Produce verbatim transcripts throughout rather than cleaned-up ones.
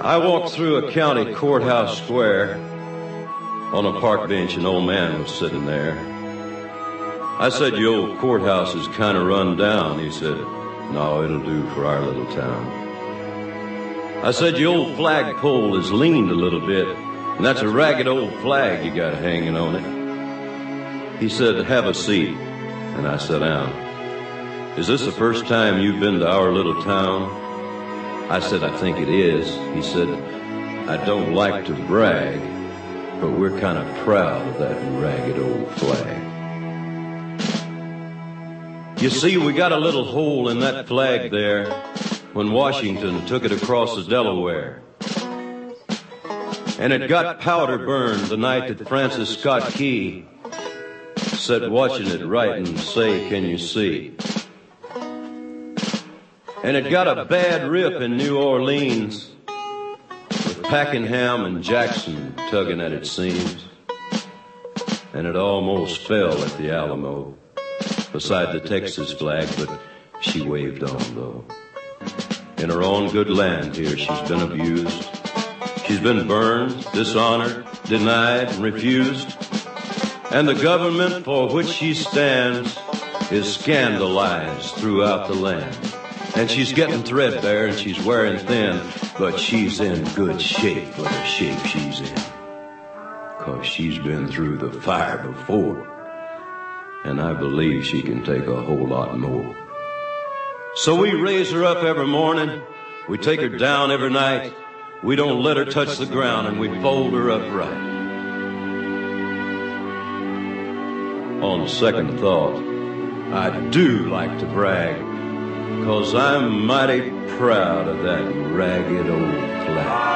I walked through a county courthouse square. On a park bench, an old man was sitting there. I said, "Your old courthouse is kind of run down." He said, "No, it'll do for our little town." I said, "Your old flagpole is leaned a little bit, and that's a ragged old flag you got hanging on it." He said, "Have a seat." And I sat down. "Is this the first time you've been to our little town?" I said, "I think it is." He said, "I don't like to brag, but we're kind of proud of that ragged old flag." You see, we got a little hole in that flag there when Washington took it across the Delaware. And it got powder burned the night that Francis Scott Key sat watching it write and say, "Can you see?" And it got a bad rip in New Orleans with Pakenham and Jackson tugging at its seams. And it almost fell at the Alamo beside the Texas flag, but she waved on, though. In her own good land here, she's been abused. She's been burned, dishonored, denied, and refused. And the government for which she stands is scandalized throughout the land. And she's getting threadbare and she's wearing thin, but she's in good shape for the shape she's in. 'Cause she's been through the fire before. And I believe she can take a whole lot more. So we raise her up every morning. We take her down every night. We don't let her touch the ground, and we fold her up right. On second thought, I do like to brag, 'cause I'm mighty proud of that ragged old flag.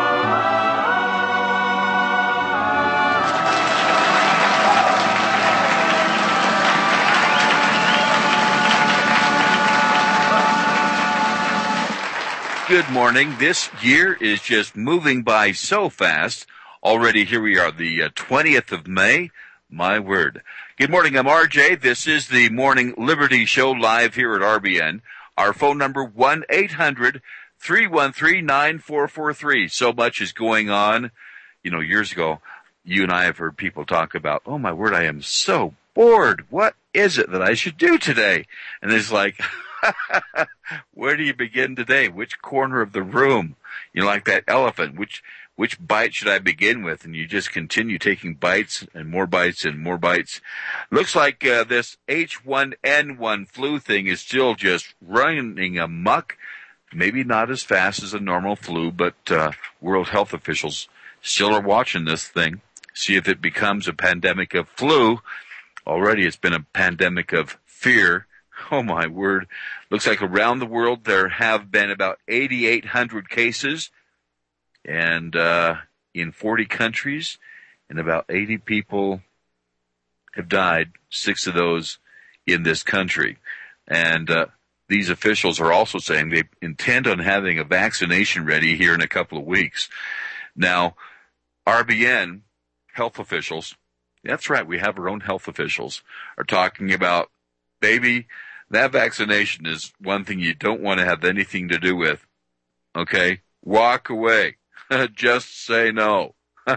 Good morning. This year is just moving by so fast. Already here we are, the uh, twentieth of May. My word. Good morning, I'm R J. This is the Morning Liberty Show live here at R B N. Our phone number, one eight hundred three one three nine four four three. So much is going on. You know, years ago, you and I have heard people talk about, oh my word, I am so bored. What is it that I should do today? And it's like, where do you begin today? Which corner of the room? You know, like that elephant. Which which bite should I begin with? And you just continue taking bites and more bites and more bites. Looks like uh, this H one N one flu thing is still just running amok. Maybe not as fast as a normal flu, but uh, World Health officials still are watching this thing. See if it becomes a pandemic of flu. Already it's been a pandemic of fear. Oh, my word. Looks like around the world there have been about eighty-eight hundred cases and uh, in forty countries, and about eighty people have died, six of those in this country. And uh, these officials are also saying they intend on having a vaccination ready here in a couple of weeks. Now, R B N health officials, that's right, we have our own health officials, are talking about, baby, that vaccination is one thing you don't want to have anything to do with. Okay? Walk away. Just say no.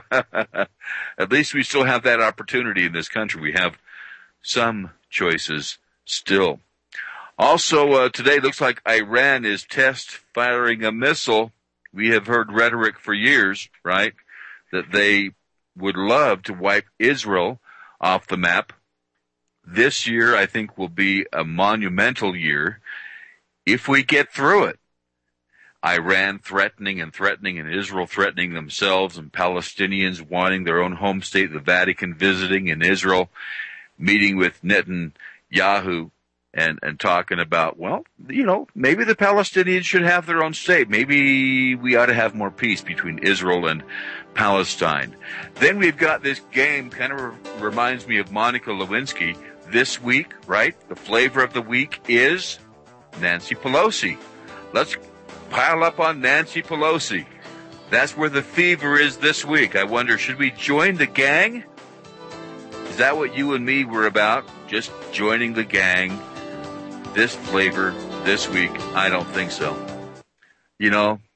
At least we still have that opportunity in this country. We have some choices still. Also, uh, today looks like Iran is test firing a missile. We have heard rhetoric for years, right, that they would love to wipe Israel off the map. This year, I think, will be a monumental year if we get through it. Iran threatening and threatening, and Israel threatening themselves, and Palestinians wanting their own home state, the Vatican visiting in Israel, meeting with Netanyahu, and, and talking about, well, you know, maybe the Palestinians should have their own state. Maybe we ought to have more peace between Israel and Palestine. Then we've got this game, kind of re- reminds me of Monica Lewinsky. This week, right, the flavor of the week is Nancy Pelosi. Let's pile up on Nancy Pelosi. That's where the fever is this week. I wonder, should we join the gang? Is that what you and me were about? Just joining the gang? This flavor this week? I don't think so. You know,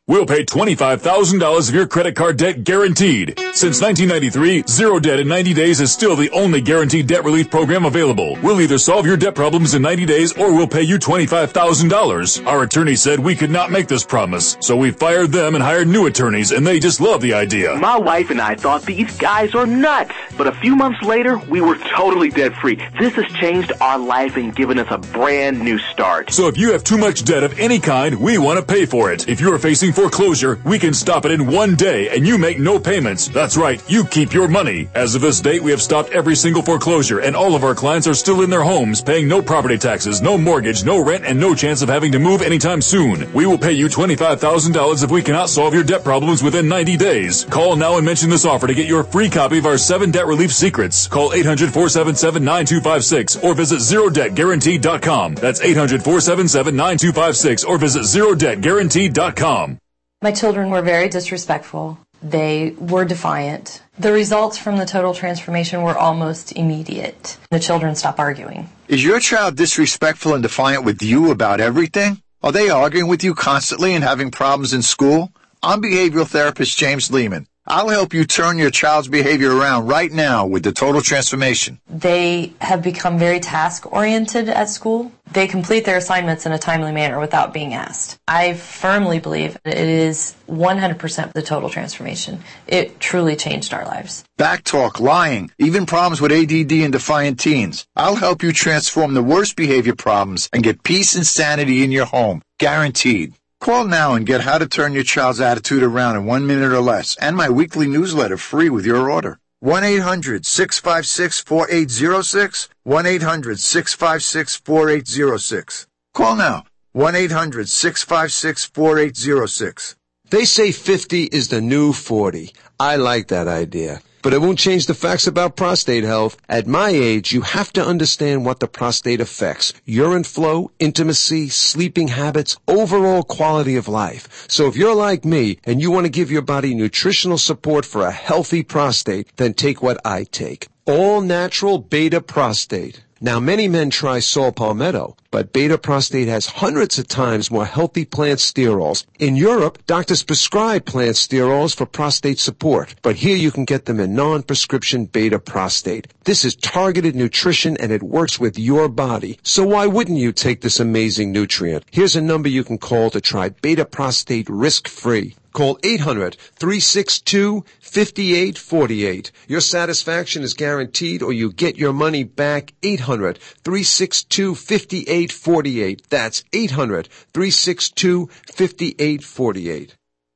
We'll pay twenty-five thousand dollars of your credit card debt guaranteed. Since nineteen ninety-three, Zero Debt in ninety days is still the only guaranteed debt relief program available. We'll either solve your debt problems in ninety days or we'll pay you twenty-five thousand dollars. Our attorney said we could not make this promise, so we fired them and hired new attorneys, and they just love the idea. My wife and I thought these guys are nuts, but a few months later, we were totally debt-free. This has changed our life and given us a brand new start. So if you have too much debt of any kind, we want to pay for it. If you are facing foreclosure, we can stop it in one day and you make no payments. That's right, you keep your money. As of this date, we have stopped every single foreclosure and all of our clients are still in their homes, paying no property taxes, no mortgage, no rent, and no chance of having to move anytime soon. We will pay you twenty-five thousand dollars if we cannot solve your debt problems within ninety days. Call now and mention this offer to get your free copy of our seven debt relief secrets. Call eight hundred, four seven seven, nine two five six or visit zero debt guaranteed dot com. That's eight hundred, four seven seven, nine two five six or visit zero debt guaranteed dot com. My children were very disrespectful. They were defiant. The results from the total transformation were almost immediate. The children stopped arguing. Is your child disrespectful and defiant with you about everything? Are they arguing with you constantly and having problems in school? I'm behavioral therapist James Lehman. I'll help you turn your child's behavior around right now with the total transformation. They have become very task-oriented at school. They complete their assignments in a timely manner without being asked. I firmly believe it is one hundred percent the total transformation. It truly changed our lives. Backtalk, lying, even problems with A D D and defiant teens. I'll help you transform the worst behavior problems and get peace and sanity in your home. Guaranteed. Call now and get how to turn your child's attitude around in one minute or less, and my weekly newsletter free with your order. one eight hundred, six five six, four eight zero six, one eight hundred, six five six, four eight zero six. Call now, one eight hundred, six five six, four eight zero six. They say fifty is the new forty. I like that idea. But it won't change the facts about prostate health. At my age, you have to understand what the prostate affects. Urine flow, intimacy, sleeping habits, overall quality of life. So if you're like me and you want to give your body nutritional support for a healthy prostate, then take what I take. All natural beta prostate. Now, many men try saw palmetto, but beta prostate has hundreds of times more healthy plant sterols. In Europe, doctors prescribe plant sterols for prostate support, but here you can get them in non-prescription beta prostate. This is targeted nutrition and it works with your body. So why wouldn't you take this amazing nutrient? Here's a number you can call to try beta prostate risk-free. Call eight hundred, three six two, five eight four eight. Your satisfaction is guaranteed or you get your money back. eight hundred, three six two, five eight four eight. That's eight hundred, three six two, five eight four eight.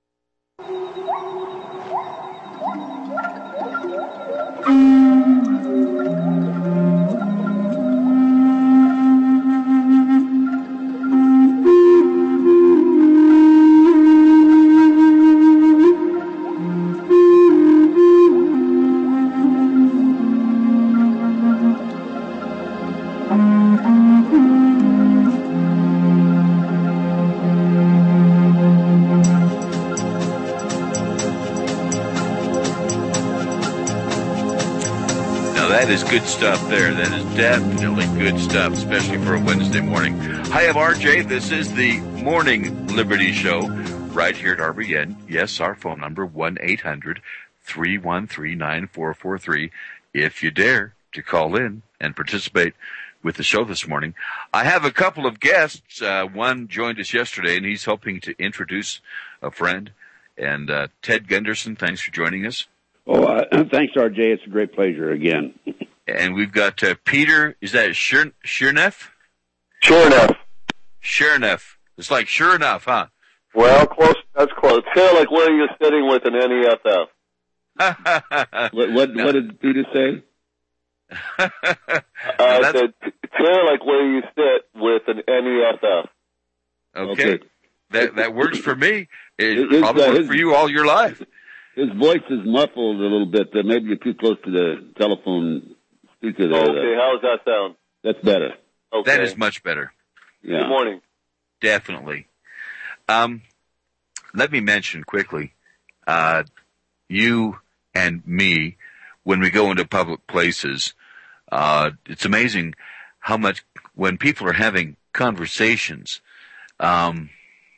That is good stuff there. That is definitely good stuff, especially for a Wednesday morning. Hi, I'm R J. This is the Morning Liberty Show right here at R B N. Yes, our phone number, one eight hundred, three one three, nine four four three. If you dare to call in and participate with the show this morning. I have a couple of guests. Uh, one joined us yesterday, and he's hoping to introduce a friend. And uh, Ted Gunderson, thanks for joining us. Oh, uh, thanks, R J. It's a great pleasure again. And we've got uh, Peter, is that Shir- Shirneff? Sure enough. Shirneff. It's like sure enough, huh? Well, close. That's close. Kind of like where you're sitting with an N E F F. what, what, no. what did Peter say? uh, I said, kind of like where you sit with an N E F F. Okay. okay. That that works for me. It his, probably uh, worked his, for you all your life. His voice is muffled a little bit. Uh, maybe you're too close to the telephone speaker there. Okay, how does that sound? That's better. Okay. That is much better. Yeah. Good morning. Definitely. Um, let me mention quickly, uh, you and me, when we go into public places, uh, it's amazing how much, when people are having conversations, um,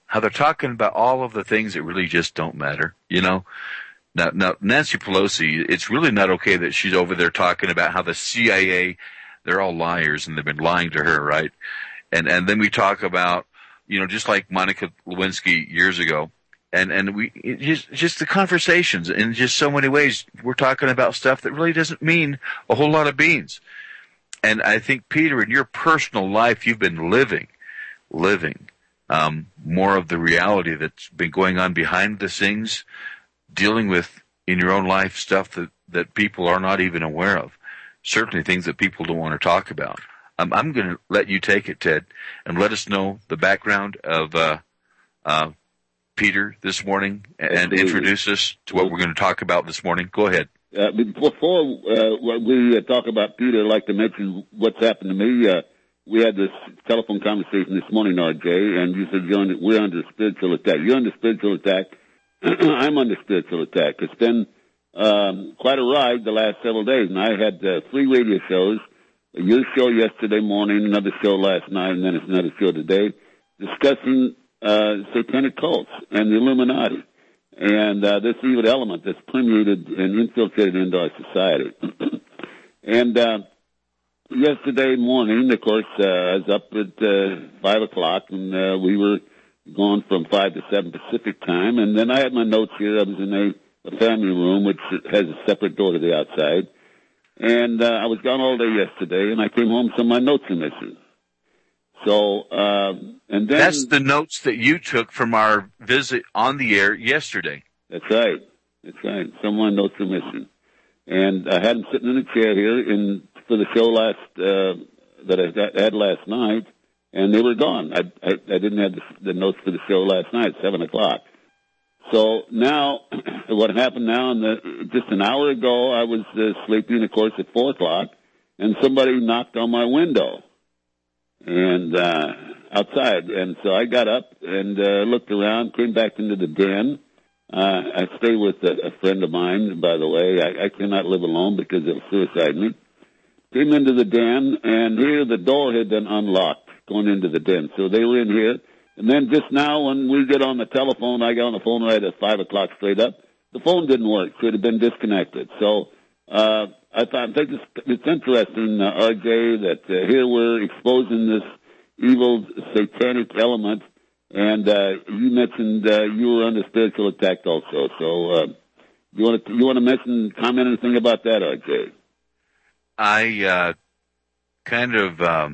how they're talking about all of the things that really just don't matter, you know? Now, now, Nancy Pelosi, it's really not okay that she's over there talking about how the C I A, they're all liars and they've been lying to her, right? And, and then we talk about, you know, just like Monica Lewinsky years ago, and, and we, just, just the conversations in just so many ways, we're talking about stuff that really doesn't mean a whole lot of beans. And I think, Peter, in your personal life, you've been living, living, um, more of the reality that's been going on behind the scenes, dealing with in your own life stuff that, that people are not even aware of. Certainly things that people don't want to talk about. Um, I'm going to let you take it, Ted, and let us know the background of uh, uh, Peter this morning and Absolutely. Introduce us to what we're going to talk about this morning. Go ahead. Uh, before uh, we uh, talk about Peter, I'd like to mention what's happened to me. Uh, we had this telephone conversation this morning, R J, and you said you're under, we're under spiritual attack. You're under spiritual attack. I'm under spiritual attack. It's been um, quite a ride the last several days, and I had uh, three radio shows, your show yesterday morning, another show last night, and then it's another show today, discussing uh, satanic cults and the Illuminati and uh, this evil element that's permeated and infiltrated into our society. and uh, yesterday morning, of course, uh, I was up at uh, five o'clock, and uh, we were going from five to seven Pacific time, and then I had my notes here. I was in a, a family room, which has a separate door to the outside, and uh, I was gone all day yesterday, and I came home, so my notes are missing. So, uh, and then... That's the notes that you took from our visit on the air yesterday. That's right. That's right. Some of my notes are missing. And I had them sitting in a chair here in, for the show last, uh, that I had last night, and they were gone. I, I, I didn't have the, the notes for the show last night, seven o'clock. So now, what happened now, in the, just an hour ago, I was uh, sleeping, of course, at four o'clock, and somebody knocked on my window, and uh, outside. And so I got up and uh, looked around, came back into the den. Uh, I stay with a, a friend of mine, by the way. I, I cannot live alone because it'll suicide me. Came into the den, and here the door had been unlocked going into the den. So they were in here. And then just now when we get on the telephone, I got on the phone right at five o'clock straight up. The phone didn't work. It had been disconnected. So uh, I thought, I think it's, it's interesting, uh, R J, that uh, here we're exposing this evil satanic element. And uh, you mentioned uh, you were under spiritual attack also. So uh, you want to you want to mention, comment anything about that, R J? I uh, kind of... Um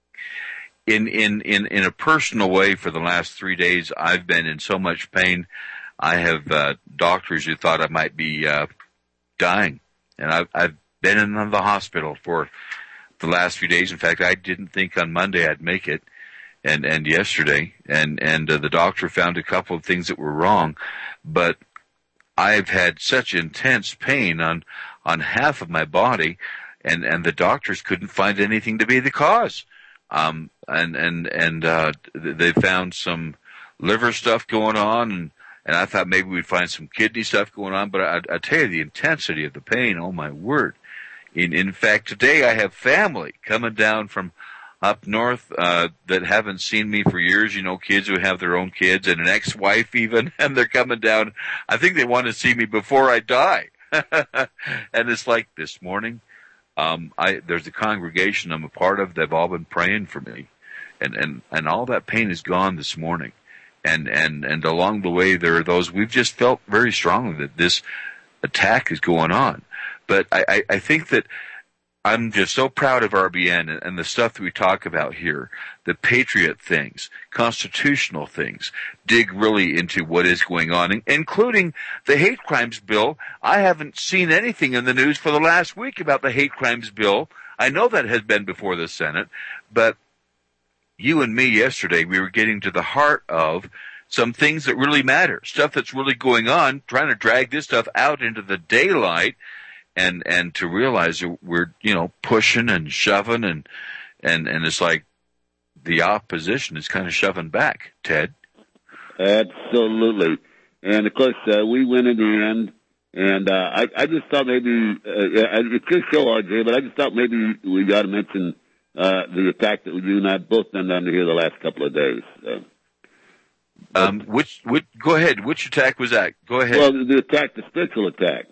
In, in, in, in a personal way, for the last three days, I've been in so much pain. I have, uh, doctors who thought I might be, uh, dying. And I've, I've been in the hospital for the last few days. In fact, I didn't think on Monday I'd make it. And, and yesterday. And, and, uh, the doctor found a couple of things that were wrong. But I've had such intense pain on, on half of my body. And, and the doctors couldn't find anything to be the cause. Um, and, and, and, uh, they found some liver stuff going on, and, and I thought maybe we'd find some kidney stuff going on, but I, I tell you, the intensity of the pain, oh my word. In, in fact, today I have family coming down from up north, uh, that haven't seen me for years, you know, kids who have their own kids, and an ex-wife even, and they're coming down. I think they want to see me before I die. And it's like this morning. Um, I, there's a congregation I'm a part of. They've all been praying for me, and, and, and all that pain is gone this morning. And, and, and along the way, there are those, we've just felt very strongly that this attack is going on. But I, I, I think that I'm just so proud of R B N and, and the stuff that we talk about here, the patriot things, constitutional things, dig really into what is going on, including the hate crimes bill. I haven't seen anything in the news for the last week about the hate crimes bill. I know that has been before the Senate, but you and me yesterday, we were getting to the heart of some things that really matter, stuff that's really going on, trying to drag this stuff out into the daylight. And, and to realize that we're, you know, pushing and shoving, and, and, and it's like the opposition is kind of shoving back, Ted. Absolutely. And of course, uh, we win in the end. And, uh, I, I just thought maybe, uh, it's your show, R J, but I just thought maybe we got to mention, uh, the attack that you and I both been under here the last couple of days. Uh, Um, which, which, go ahead. Which attack was that? Go ahead. Well, the attack, the spiritual attack.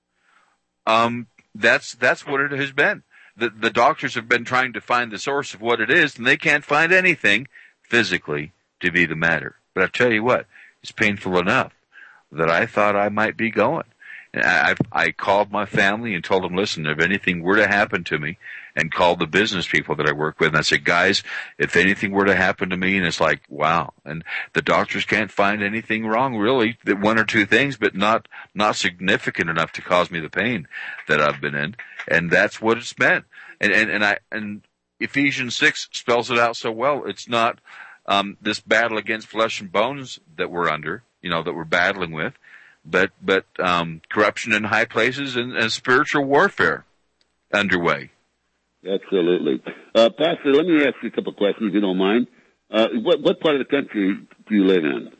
Um, that's, that's what it has been. The, the doctors have been trying to find the source of what it is, and they can't find anything physically to be the matter. But I tell you what, it's painful enough that I thought I might be going. And I, I called my family and told them, listen, if anything were to happen to me, and called the business people that I work with, and I said, guys, if anything were to happen to me, and it's like, wow, and the doctors can't find anything wrong, really, that one or two things, but not, not significant enough to cause me the pain that I've been in, and that's what it's been. And, and, and I, and Ephesians six spells it out so well. It's not, um, this battle against flesh and bones that we're under, you know, that we're battling with, but, but, um, corruption in high places and, and spiritual warfare underway. Absolutely. Uh, Pastor, let me ask you a couple of questions, if you don't mind. Uh, what, what part of the country do you live in?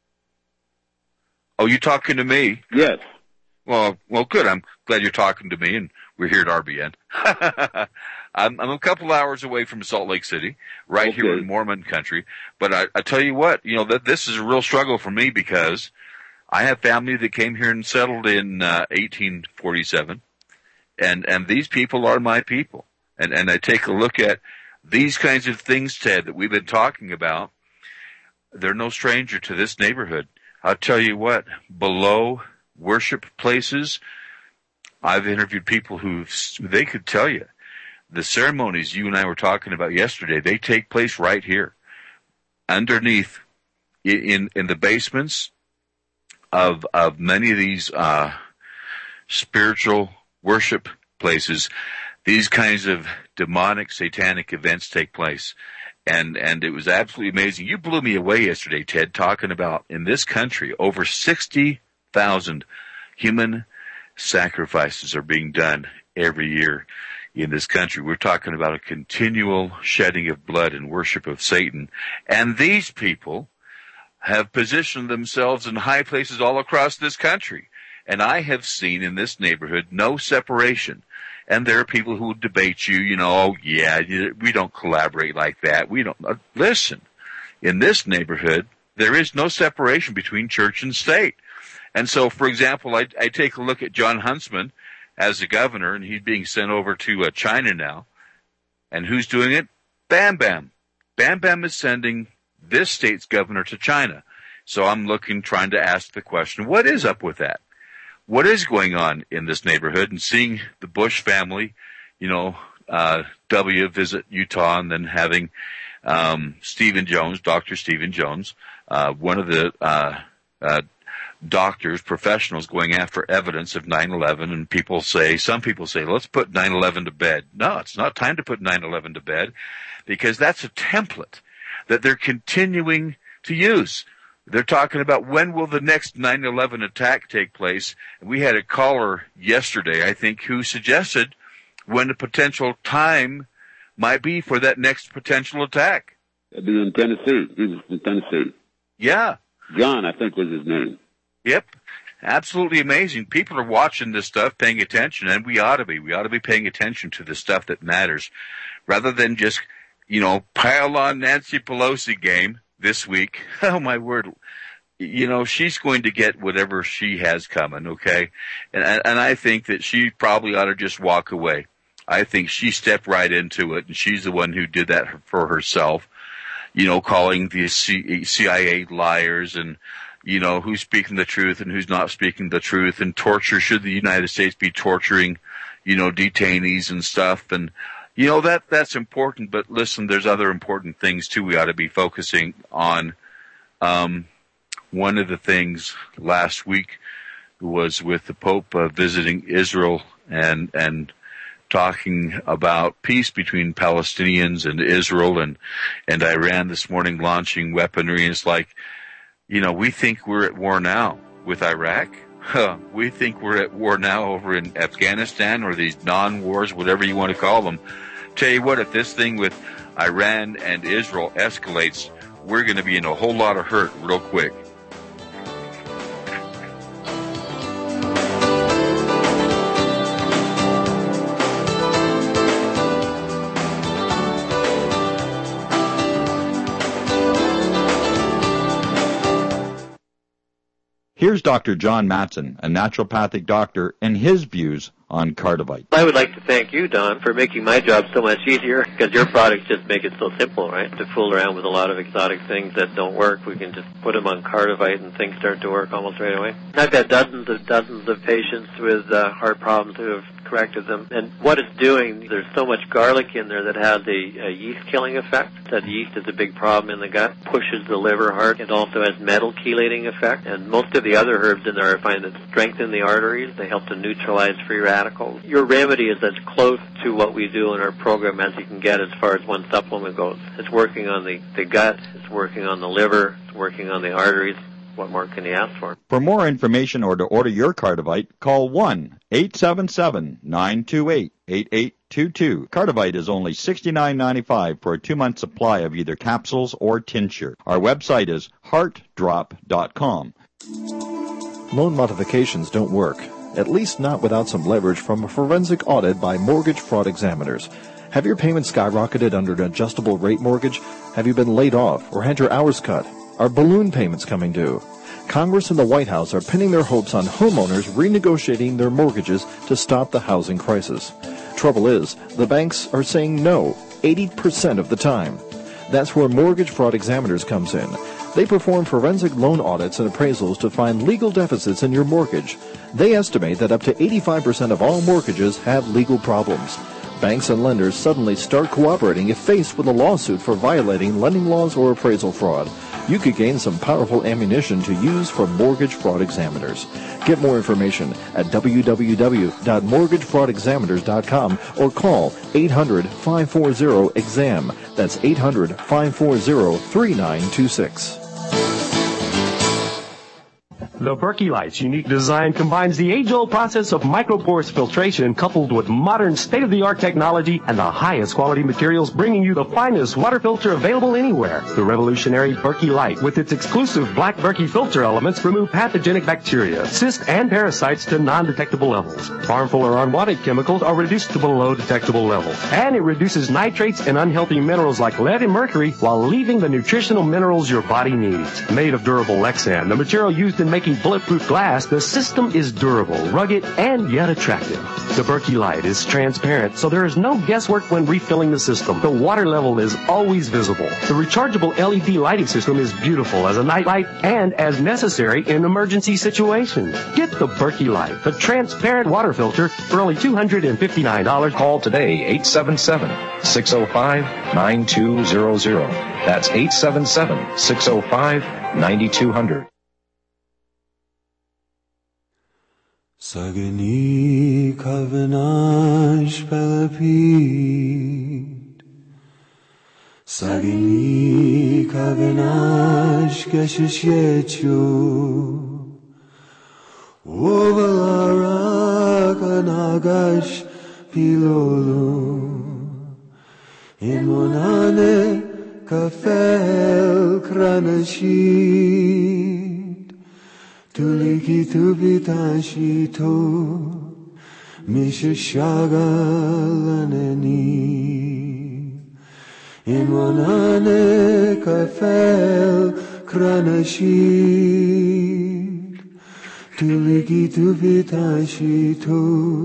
Oh, you talking to me? Yes. Well, well, good. I'm glad you're talking to me, and we're here at R B N. I'm, I'm a couple hours away from Salt Lake City, right okay. here in Mormon country. But I, I tell you what, you know, that this is a real struggle for me because I have family that came here and settled in uh, eighteen forty-seven, and and these people are my people. And, and I take a look at these kinds of things, Ted, that we've been talking about. They're no stranger to this neighborhood. I'll tell you what, below worship places, I've interviewed people who they could tell you the ceremonies you and I were talking about yesterday, they take place right here, underneath, in in the basements of of many of these uh, spiritual worship places. These kinds of demonic, satanic events take place. And, and it was absolutely amazing. You blew me away yesterday, Ted, talking about in this country, over sixty thousand human sacrifices are being done every year in this country. We're talking about a continual shedding of blood and worship of Satan. And these people have positioned themselves in high places all across this country. And I have seen in this neighborhood no separation. And there are people who debate you, you know, oh, yeah, we don't collaborate like that. We don't. Uh, listen, in this neighborhood, there is no separation between church and state. And so, for example, I, I take a look at John Huntsman as the governor, and he's being sent over to uh, China now. And who's doing it? Bam Bam. Bam Bam is sending this state's governor to China. So I'm looking, trying to ask the question, what is up with that? What is going on in this neighborhood? And seeing the Bush family, you know, uh, W visit Utah, and then having um, Stephen Jones, Doctor Stephen Jones, uh, one of the uh, uh, doctors, professionals going after evidence of nine eleven, and people say, some people say, let's put nine eleven to bed. No, it's not time to put nine eleven to bed, because that's a template that they're continuing to use. They're talking about when will the next nine eleven attack take place. And we had a caller yesterday, I think, who suggested when the potential time might be for that next potential attack. That'd be in Tennessee. He was in Tennessee. Yeah. John, I think, was his name. Yep. Absolutely amazing. People are watching this stuff, paying attention, and we ought to be. We ought to be paying attention to the stuff that matters, rather than just, you know, pile on Nancy Pelosi game this week. Oh, my word. You know, she's going to get whatever she has coming, okay? And and I think that she probably ought to just walk away. I think she stepped right into it, and she's the one who did that for herself, you know, calling the C I A liars, and, you know, who's speaking the truth and who's not speaking the truth, and torture. Should the United States be torturing, you know, detainees and stuff? And, you know, that that's important, but listen, there's other important things, too, we ought to be focusing on. Um, one of the things last week was with the Pope uh, visiting Israel and and talking about peace between Palestinians and Israel, and, and Iran this morning launching weaponry. And it's like, you know, we think we're at war now with Iraq. Huh. We think we're at war now over in Afghanistan, or these non-wars, whatever you want to call them. Tell you what, if this thing with Iran and Israel escalates, we're going to be in a whole lot of hurt real quick. Here's Doctor John Matson, a naturopathic doctor, and his views on Cardivite. I would like to thank you, Don, for making my job so much easier, because your products just make it so simple, right? To fool around with a lot of exotic things that don't work, we can just put them on Cardivite and things start to work almost right away. I've got dozens of dozens of patients with uh, heart problems who have corrected them. And what it's doing, there's so much garlic in there that has a, a yeast-killing effect. That yeast is a big problem in the gut, pushes the liver hard. It also has metal chelating effect. And most of the other herbs in there I find that strengthen the arteries. They help to neutralize free radicals. Your remedy is as close to what we do in our program as you can get as far as one supplement goes. It's working on the, the gut, it's working on the liver, it's working on the arteries. What more can you ask for? For more information or to order your Cardivite, call one eight seven seven, nine two eight, eight eight two two. Cardivite is only sixty-nine ninety-five for a two-month supply of either capsules or tincture. Our website is heart drop dot com. Loan modifications don't work, at least not without some leverage from a forensic audit by mortgage fraud examiners. Have your payments skyrocketed under an adjustable rate mortgage? Have you been laid off or had your hours cut? Are balloon payments coming due? Congress and the White House are pinning their hopes on homeowners renegotiating their mortgages to stop the housing crisis. Trouble is, the banks are saying no eighty percent of the time. That's where mortgage fraud examiners comes in. They perform forensic loan audits and appraisals to find legal deficits in your mortgage. They estimate that up to eighty-five percent of all mortgages have legal problems. Banks and lenders suddenly start cooperating if faced with a lawsuit for violating lending laws or appraisal fraud. You could gain some powerful ammunition to use for mortgage fraud examiners. Get more information at w w w dot mortgage fraud examiners dot com or call eight hundred, five four zero, E X A M. That's eight hundred, five four zero, three nine two six. The Berkey Light's unique design combines the age-old process of microporous filtration coupled with modern state-of-the-art technology and the highest quality materials, bringing you the finest water filter available anywhere. The revolutionary Berkey Light, with its exclusive black Berkey filter elements, remove pathogenic bacteria, cysts, and parasites to non-detectable levels. Harmful or unwanted chemicals are reduced to below detectable levels. And it reduces nitrates and unhealthy minerals like lead and mercury while leaving the nutritional minerals your body needs. Made of durable Lexan, the material used in making bulletproof glass, the system is durable, rugged, and yet attractive. The Berkey Light is transparent, so there is no guesswork when refilling the system. The water level is always visible. The rechargeable L E D lighting system is beautiful as a night light and as necessary in emergency situations. Get the Berkey Light, the transparent water filter, for only two hundred fifty-nine dollars. Call today, eight seven seven, six oh five, nine two zero zero. That's eight seven seven, six oh five, nine two zero zero. Sagani kavanash palapid, Sagani kavanash keshish yechu, Ovalara kanagash pilolu, in monane kafel kranashid. Tuliki tubitashi to Mishashagalani in Wanane Kafel Kranashid Tuliki tubitashi to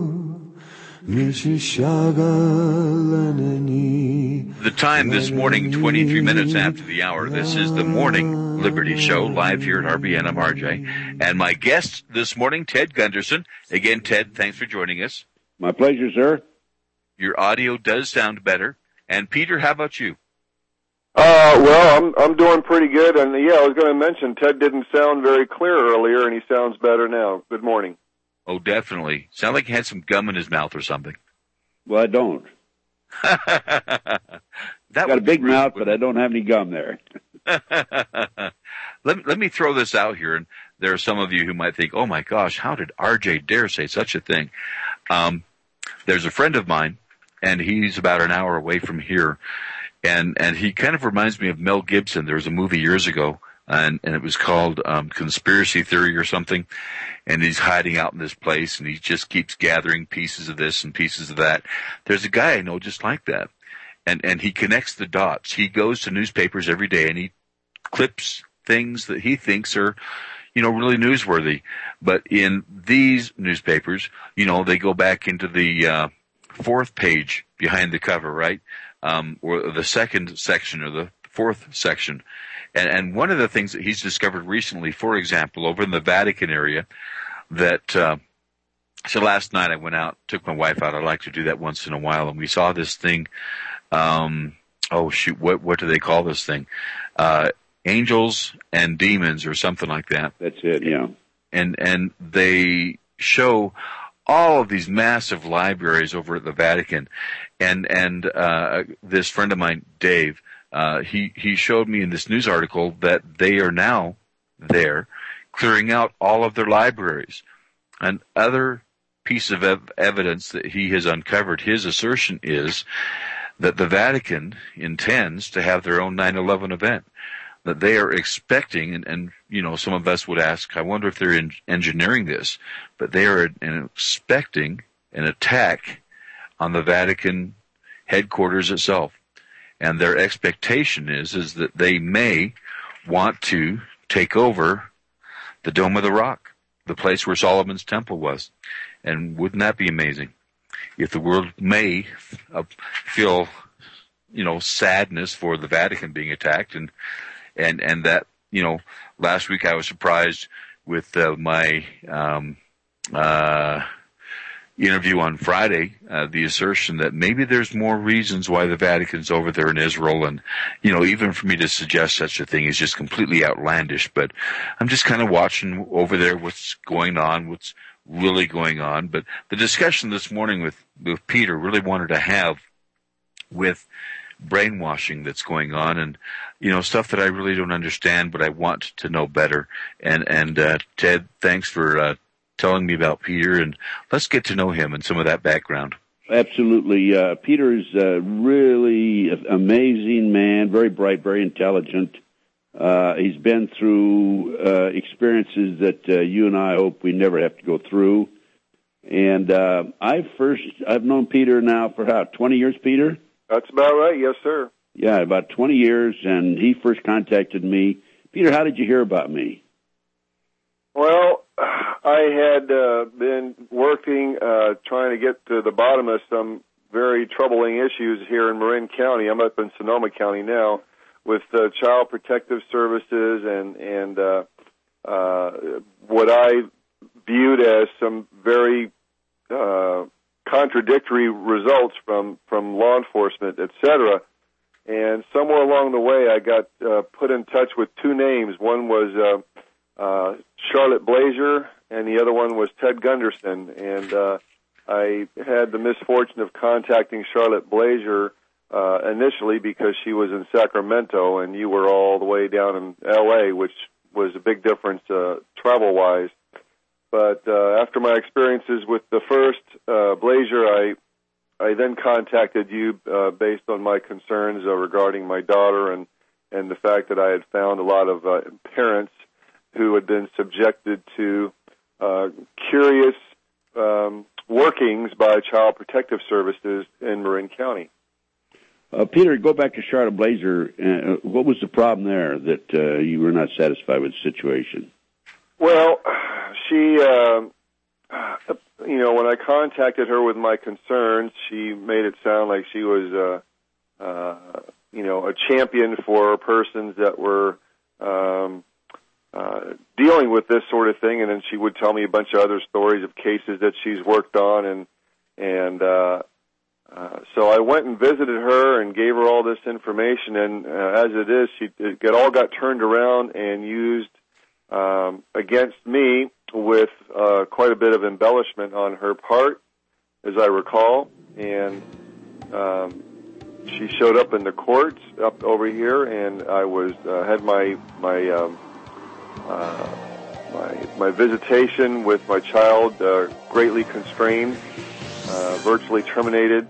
The time this morning, twenty-three minutes after the hour. This is the Morning Liberty Show, live here at R B N. I'm R J. And my guest this morning, Ted Gunderson. Again, Ted, thanks for joining us. My pleasure, sir. Your audio does sound better. And Peter, how about you? Uh, well, I'm I'm doing pretty good. And, yeah, I was going to mention, Ted didn't sound very clear earlier, and he sounds better now. Good morning. Oh, definitely. Sound like he had some gum in his mouth or something. Well, I don't. that got a big mouth, but I don't have any gum there. let, let me throw this out here, and there are some of you who might think, oh, my gosh, how did R J dare say such a thing? Um, there's a friend of mine, and he's about an hour away from here, and, and he kind of reminds me of Mel Gibson. There was a movie years ago, and, and it was called um, Conspiracy Theory or something. And he's hiding out in this place, and he just keeps gathering pieces of this and pieces of that. There's a guy I know just like that. And and he connects the dots. He goes to newspapers every day, and he clips things that he thinks are, you know, really newsworthy. But in these newspapers, you know, they go back into the uh, fourth page behind the cover, right? Um, or the second section or the fourth section. And, and one of the things that he's discovered recently, for example, over in the Vatican area, that, uh, so last night I went out, took my wife out. I like to do that once in a while. And we saw this thing, um, oh shoot, what, what do they call this thing? Uh, Angels and Demons or something like that. That's it, yeah. And, and they show all of these massive libraries over at the Vatican. And, and, uh, this friend of mine, Dave, uh, he, he showed me in this news article that they are now there clearing out all of their libraries. And other piece of ev- evidence that he has uncovered, his assertion is that the Vatican intends to have their own nine eleven event. That they are expecting, and, and you know, some of us would ask, I wonder if they're in engineering this, but they are in expecting an attack on the Vatican headquarters itself. And their expectation is, is that they may want to take over the Dome of the Rock, the place where Solomon's temple was. And wouldn't that be amazing? If the world may uh, feel, you know, sadness for the Vatican being attacked, and and and that, you know, last week I was surprised with uh, my um, uh, interview on Friday, uh, the assertion that maybe there's more reasons why the Vatican's over there in Israel, and you know, even for me to suggest such a thing is just completely outlandish. But I'm just kind of watching over there what's going on, what's really going on. But the discussion this morning with, with Peter really wanted to have with brainwashing that's going on, and you know, stuff that I really don't understand, but I want to know better. And and uh, Ted, thanks for uh, telling me about Peter, and let's get to know him and some of that background. Absolutely, uh, Peter is a really amazing man, very bright, very intelligent. Uh, he's been through uh, experiences that uh, you and I hope we never have to go through. And uh, I first, I've known Peter now for how, twenty years, Peter? That's about right, yes, sir. Yeah, about twenty years, and he first contacted me. Peter, how did you hear about me? Well, I had uh, been working, uh, trying to get to the bottom of some very troubling issues here in Marin County. I'm up in Sonoma County now, with uh, Child Protective Services and and uh, uh, what I viewed as some very uh, contradictory results from, from law enforcement, et cetera. And somewhere along the way, I got uh, put in touch with two names. One was uh, uh, Charlotte Blazer, and the other one was Ted Gunderson. And uh, I had the misfortune of contacting Charlotte Blazer Uh, initially because she was in Sacramento and you were all the way down in L A, which was a big difference uh, travel-wise. But uh, after my experiences with the first uh, Blazer, I I then contacted you uh, based on my concerns uh, regarding my daughter and, and the fact that I had found a lot of uh, parents who had been subjected to uh, curious um, workings by Child Protective Services in Marin County. Uh, Peter, go back to Charlotte Blazer. Uh, what was the problem there that uh, you were not satisfied with the situation? Well, she, uh, you know, when I contacted her with my concerns, she made it sound like she was, uh, uh, you know, a champion for persons that were um, uh, dealing with this sort of thing, and then she would tell me a bunch of other stories of cases that she's worked on, and and. Uh, Uh, so I went and visited her and gave her all this information, and uh, as it is, she it all got turned around and used um, against me with uh, quite a bit of embellishment on her part, as I recall. And um, she showed up in the courts up over here, and I was uh, had my my um, uh, my my visitation with my child uh, greatly constrained. Uh, virtually terminated,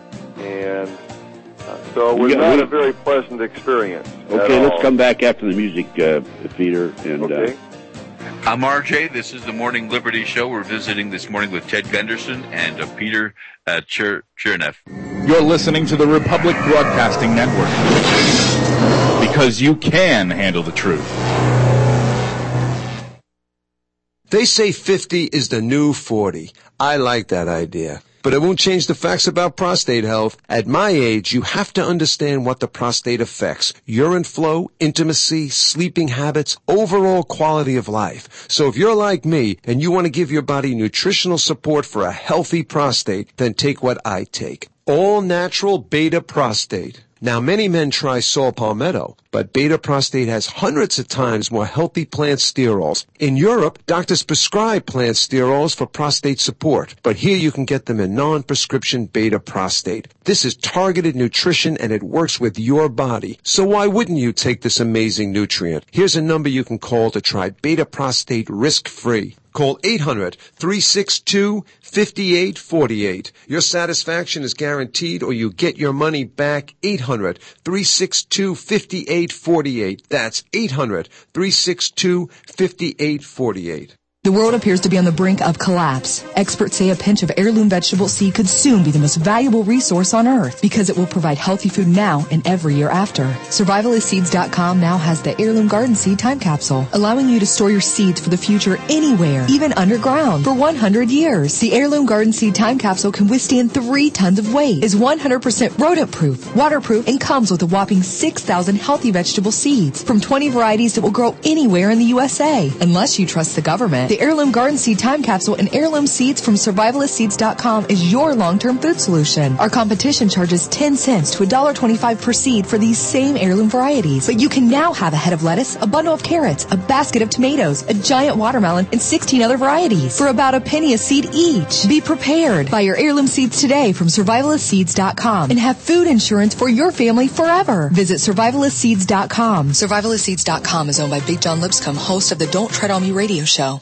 and uh, so it was not a very pleasant experience. Okay, let's come back after the music, uh, Peter. And, okay. Uh, I'm R J. This is the Morning Liberty Show. We're visiting this morning with Ted Gunderson and uh, Peter uh, Chir- Cherneff. You're listening to the Republic Broadcasting Network, because you can handle the truth. They say fifty is the new forty. I like that idea. But it won't change the facts about prostate health. At my age, you have to understand what the prostate affects. Urine flow, intimacy, sleeping habits, overall quality of life. So if you're like me and you want to give your body nutritional support for a healthy prostate, then take what I take. All natural beta prostate. Now, many men try saw palmetto, but beta prostate has hundreds of times more healthy plant sterols. In Europe, doctors prescribe plant sterols for prostate support, but here you can get them in non-prescription beta prostate. This is targeted nutrition and it works with your body. So why wouldn't you take this amazing nutrient? Here's a number you can call to try beta prostate risk-free. Call eight hundred, three six two, five eight four eight. Your satisfaction is guaranteed or you get your money back. eight hundred, three six two, five eight four eight. That's eight hundred, three six two, five eight four eight. The world appears to be on the brink of collapse. Experts say a pinch of heirloom vegetable seed could soon be the most valuable resource on earth because it will provide healthy food now and every year after. Survivalist Seeds dot com now has the Heirloom Garden Seed Time Capsule, allowing you to store your seeds for the future anywhere, even underground, for one hundred years. The Heirloom Garden Seed Time Capsule can withstand three tons of weight, is one hundred percent rodent-proof, waterproof, and comes with a whopping six thousand healthy vegetable seeds from twenty varieties that will grow anywhere in the U S A. Unless you trust the government, the Heirloom Garden Seed Time Capsule and heirloom seeds from Survivalist Seeds dot com is your long-term food solution. Our competition charges ten cents to one dollar twenty-five per seed for these same heirloom varieties. But you can now have a head of lettuce, a bundle of carrots, a basket of tomatoes, a giant watermelon, and sixteen other varieties for about a penny a seed each. Be prepared. Buy your heirloom seeds today from Survivalist Seeds dot com and have food insurance for your family forever. Visit Survivalist Seeds dot com. Survivalist Seeds dot com is owned by Big John Lipscomb, host of the Don't Tread on Me radio show.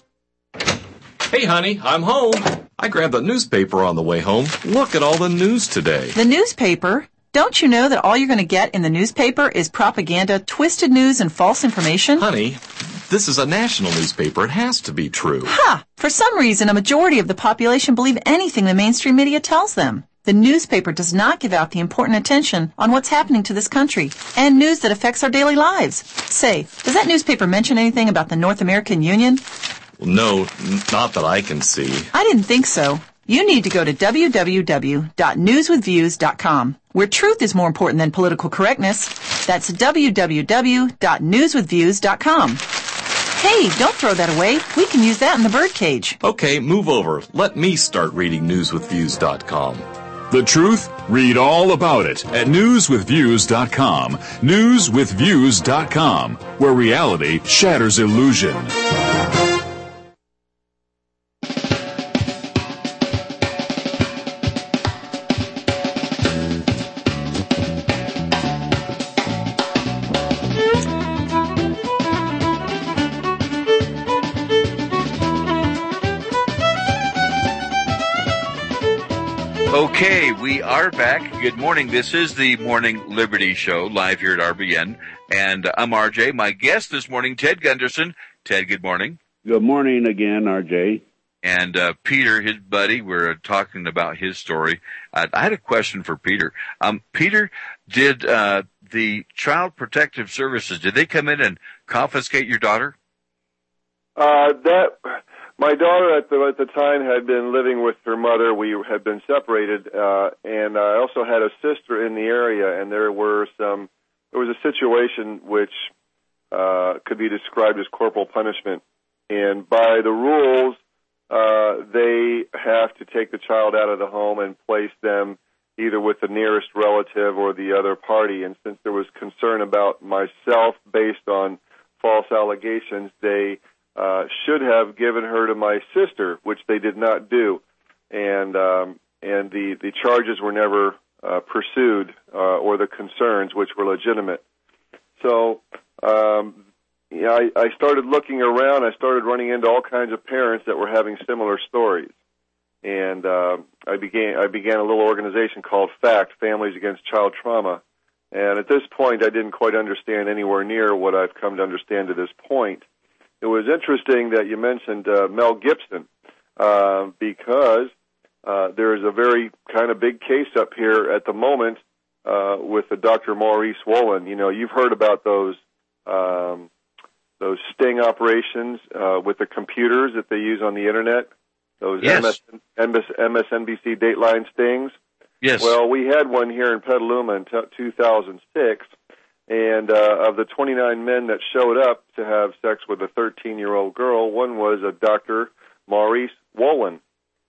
Hey, honey, I'm home. I grabbed the newspaper on the way home. Look at all the news today. The newspaper? Don't you know that all you're going to get in the newspaper is propaganda, twisted news, and false information? Honey, this is a national newspaper. It has to be true. Ha! For some reason, a majority of the population believe anything the mainstream media tells them. The newspaper does not give out the important attention on what's happening to this country and news that affects our daily lives. Say, does that newspaper mention anything about the North American Union? No, not that I can see. I didn't think so. You need to go to w w w dot news with views dot com, where truth is more important than political correctness. That's w w w dot news with views dot com. Hey, don't throw that away. We can use that in the birdcage. Okay, move over. Let me start reading news with views dot com. The truth? Read all about it at news with views dot com. news with views dot com, where reality shatters illusion. Okay, we are back. Good morning. This is the Morning Liberty Show, live here at R B N. And I'm R J. My guest this morning, Ted Gunderson. Ted, good morning. Good morning again, R J. And uh, Peter, his buddy, we're uh, talking about his story. Uh, I had a question for Peter. Um, Peter, did uh, the Child Protective Services, did they come in and confiscate your daughter? Uh, that... My daughter at the at the time had been living with her mother. We had been separated, uh, and I also had a sister in the area. And there were some. There was a situation which uh, could be described as corporal punishment. And by the rules, uh, they have to take the child out of the home and place them either with the nearest relative or the other party. And since there was concern about myself based on false allegations, they Uh, should have given her to my sister, which they did not do, and um, and the, the charges were never uh, pursued, uh, or the concerns, which were legitimate. So, um, yeah, I, I started looking around. I started running into all kinds of parents that were having similar stories, and uh, I began I began a little organization called FACT, Families Against Child Trauma. And at this point, I didn't quite understand anywhere near what I've come to understand to this point. It was interesting that you mentioned uh, Mel Gibson, uh, because uh, there is a very kind of big case up here at the moment uh, with the Doctor Maurice Wolin. You know, you've heard about those um, those sting operations uh, with the computers that they use on the internet. Those Yes. M S N B C Dateline stings. Yes. Well, we had one here in Petaluma in t- two thousand six, and uh, of the twenty-nine men that showed up to have sex with a thirteen-year-old girl, one was a Doctor Maurice Wolin,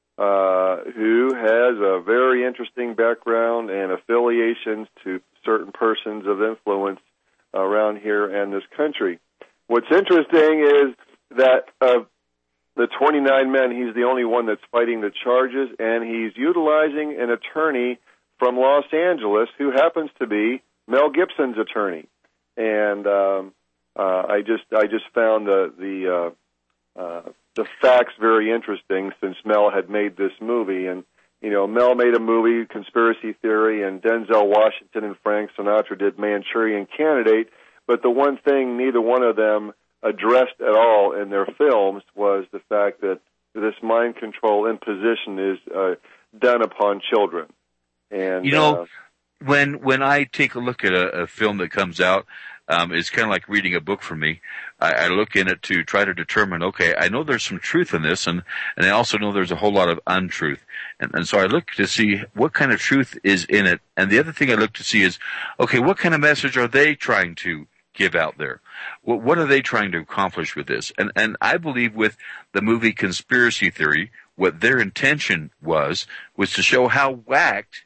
uh, who has a very interesting background and affiliations to certain persons of influence around here and this country. What's interesting is that of the twenty-nine men, he's the only one that's fighting the charges, and he's utilizing an attorney from Los Angeles who happens to be Mel Gibson's attorney. And um, uh, I just I just found the the uh, uh, the facts very interesting, since Mel had made this movie. And you know, Mel made a movie, Conspiracy Theory, and Denzel Washington and Frank Sinatra did Manchurian Candidate. But the one thing neither one of them addressed at all in their films was the fact that this mind control imposition is uh, done upon children. And You know, uh, when when I take a look at a, a film that comes out, um, it's kind of like reading a book for me. I, I look in it to try to determine, okay, I know there's some truth in this, and, and I also know there's a whole lot of untruth. And, and so I look to see what kind of truth is in it. And the other thing I look to see is, okay, what kind of message are they trying to give out there? What, what are they trying to accomplish with this? And, and I believe with the movie Conspiracy Theory, what their intention was, was to show how whacked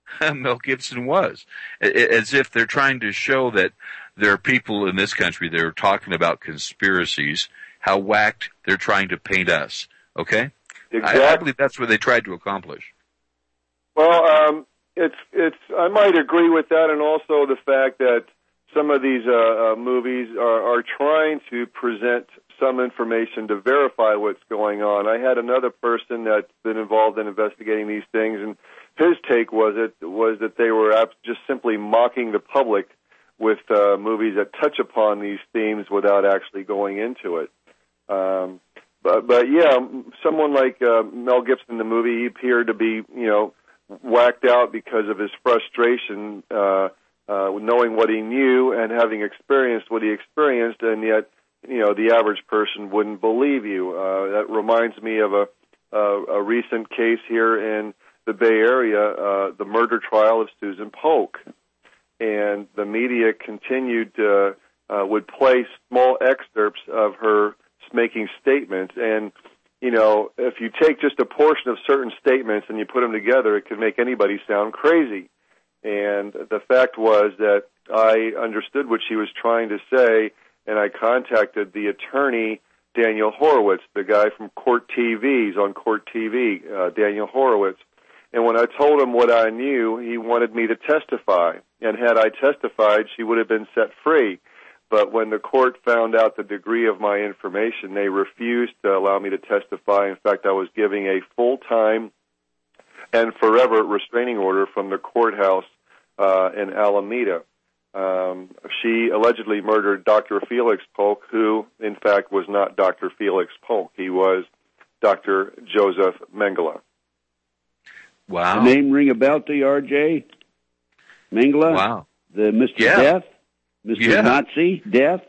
Mel Gibson was. As if they're trying to show that there are people in this country that are talking about conspiracies, how whacked they're trying to paint us. Okay? Exactly. I, I believe that's what they tried to accomplish. Well, um, it's it's. I might agree with that, and also the fact that some of these uh, uh, movies are, are trying to present some information to verify what's going on. I had another person that's been involved in investigating these things, and his take was it was that they were just simply mocking the public with uh, movies that touch upon these themes without actually going into it. Um, but, but yeah, someone like uh, Mel Gibson in the movie, he appeared to be, you know, whacked out because of his frustration, uh, uh, knowing what he knew and having experienced what he experienced, and yet, you know, the average person wouldn't believe you. Uh, that reminds me of a, a, a recent case here in the Bay Area, uh, the murder trial of Susan Polk. And the media continued to, uh, would play small excerpts of her making statements. And, you know, if you take just a portion of certain statements and you put them together, it could make anybody sound crazy. And the fact was that I understood what she was trying to say, and I contacted the attorney, Daniel Horowitz, the guy from Court T V. He's on Court T V, uh, Daniel Horowitz. And when I told him what I knew, he wanted me to testify. And had I testified, she would have been set free. But when the court found out the degree of my information, they refused to allow me to testify. In fact, I was giving a full-time and forever restraining order from the courthouse uh, in Alameda. Um, she allegedly murdered Doctor Felix Polk, who, in fact, was not Doctor Felix Polk. He was Doctor Joseph Mengele. Wow. The name ring a bell to you, R J? Mengele? Wow. The Mister Yeah. Death? Mister Yeah. Nazi Death?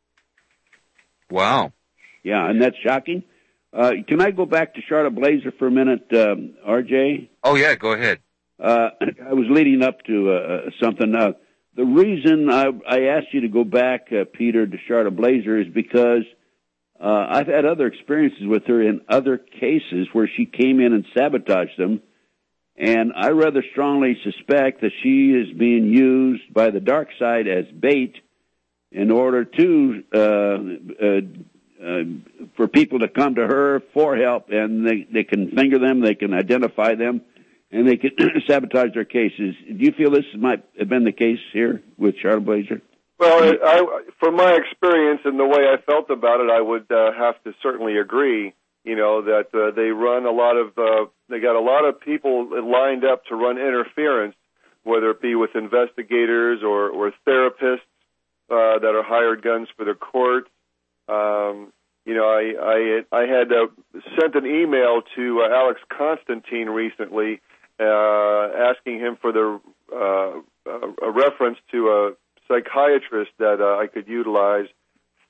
Wow. Yeah, and that's shocking. Uh, can I go back to Charlotte Blazer for a minute, um, R J? Oh, yeah, go ahead. Uh, I was leading up to uh, something. Uh, the reason I, I asked you to go back, uh, Peter, to Charlotte Blazer is because uh, I've had other experiences with her in other cases where she came in and sabotaged them. And I rather strongly suspect that she is being used by the dark side as bait in order to uh, uh, uh, for people to come to her for help, and they, they can finger them, they can identify them, and they can sabotage their cases. Do you feel this might have been the case here with Charlotte Blazer? Well, I, from my experience and the way I felt about it, I would uh, have to certainly agree. You know, that uh, they run a lot of, uh, they got a lot of people lined up to run interference, whether it be with investigators or, or therapists uh, that are hired guns for the court. Um, you know, I I, I had uh, sent an email to uh, Alex Constantine recently uh, asking him for the uh, a reference to a psychiatrist that uh, I could utilize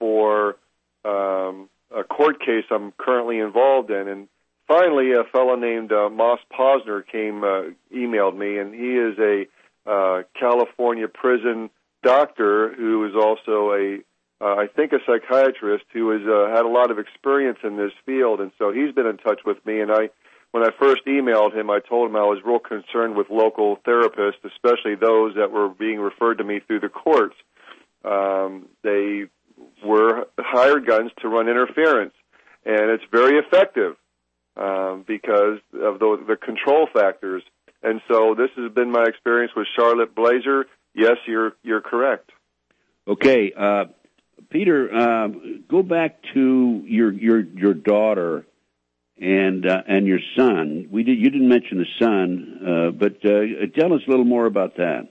for um, a court case I'm currently involved in. And finally, a fellow named uh, Moss Posner came, uh, emailed me, and he is a uh, California prison doctor who is also a, uh, I think, a psychiatrist who has uh, had a lot of experience in this field. And so he's been in touch with me. And I, when I first emailed him, I told him I was real concerned with local therapists, especially those that were being referred to me through the courts. Um, they were hired guns to run interference, and it's very effective um, because of the, the control factors. And so this has been my experience with Charlotte Blazer. Yes, you're you're correct. Okay, uh, Peter, uh, go back to your your your daughter and uh, and your son. We did you didn't mention the son, uh, but uh, tell us a little more about that.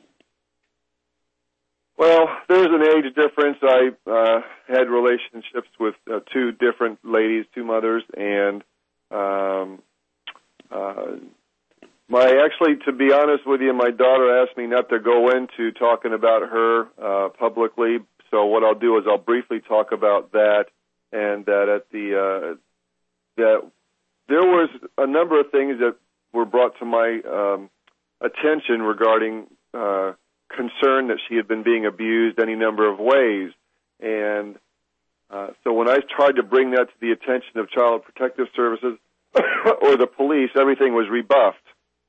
Well, there's an age difference. I uh, had relationships with uh, two different ladies, two mothers, and um, uh, my actually, to be honest with you, my daughter asked me not to go into talking about her uh, publicly. So what I'll do is I'll briefly talk about that, and that at the uh, that there was a number of things that were brought to my um, attention regarding Uh, concern that she had been being abused any number of ways. And uh, so when I tried to bring that to the attention of Child Protective Services or the police, everything was rebuffed.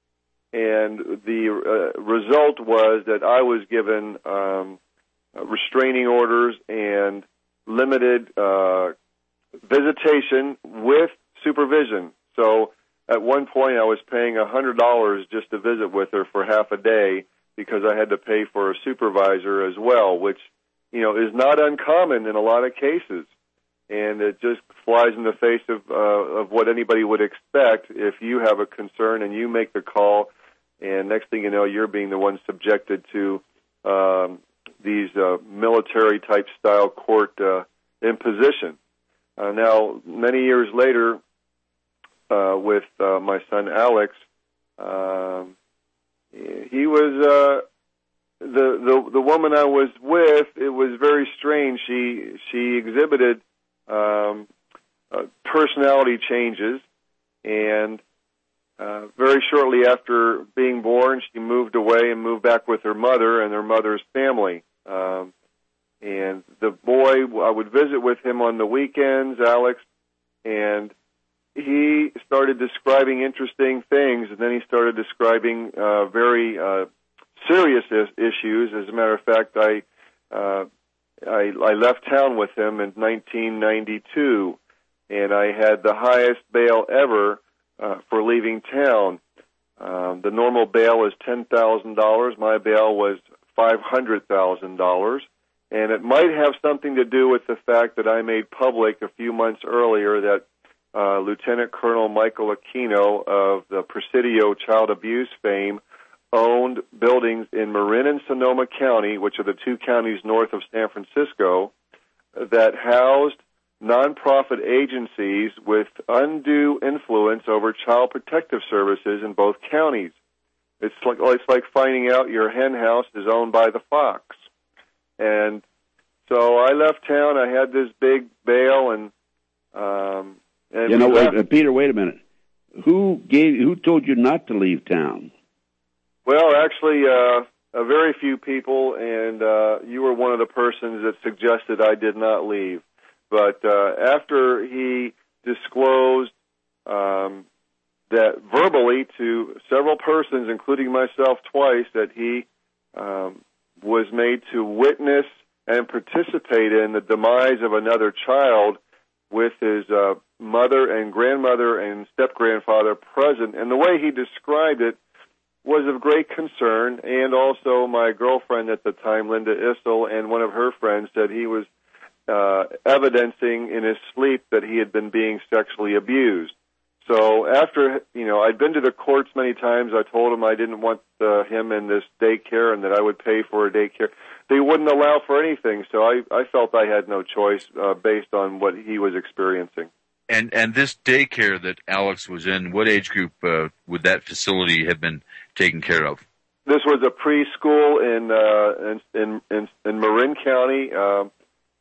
And the uh, result was that I was given um, restraining orders and limited uh, visitation with supervision. So at one point I was paying one hundred dollars just to visit with her for half a day, because I had to pay for a supervisor as well, which, you know, is not uncommon in a lot of cases. And it just flies in the face of uh, of what anybody would expect if you have a concern and you make the call, and next thing you know, you're being the one subjected to um, these uh, military-type style court uh, imposition. Uh, now, many years later, uh, with uh, my son Alex, um, He was uh, the the the woman I was with. It was very strange. She she exhibited um, uh, personality changes, and uh, very shortly after being born, she moved away and moved back with her mother and her mother's family. Um, and the boy, I would visit with him on the weekends, Alex, and he started describing interesting things, and then he started describing uh, very uh, serious is- issues. As a matter of fact, I, uh, I I left town with him in nineteen ninety-two, and I had the highest bail ever uh, for leaving town. Um, the normal bail is ten thousand dollars. My bail was five hundred thousand dollars, and it might have something to do with the fact that I made public a few months earlier that Uh, Lieutenant Colonel Michael Aquino of the Presidio child abuse fame owned buildings in Marin and Sonoma County, which are the two counties north of San Francisco, that housed nonprofit agencies with undue influence over child protective services in both counties. It's like, it's like finding out your hen house is owned by the fox. And so I left town. I had this big bail, and um, And you know, wait, uh, Peter, wait a minute. Who gave? Who told you not to leave town? Well, actually, uh, uh, very few people, and uh, you were one of the persons that suggested I did not leave. But uh, after he disclosed um, that verbally to several persons, including myself twice, that he um, was made to witness and participate in the demise of another child with his uh, mother and grandmother and step-grandfather present. And the way he described it was of great concern. And also my girlfriend at the time, Linda Issel, and one of her friends said he was uh, evidencing in his sleep that he had been being sexually abused. So after, you know, I'd been to the courts many times. I told him I didn't want uh, him in this daycare and that I would pay for a daycare. They wouldn't allow for anything, so I, I felt I had no choice uh, based on what he was experiencing. And and this daycare that Alex was in, what age group uh, would that facility have been taken care of? This was a preschool in uh, in, in in Marin County. Uh,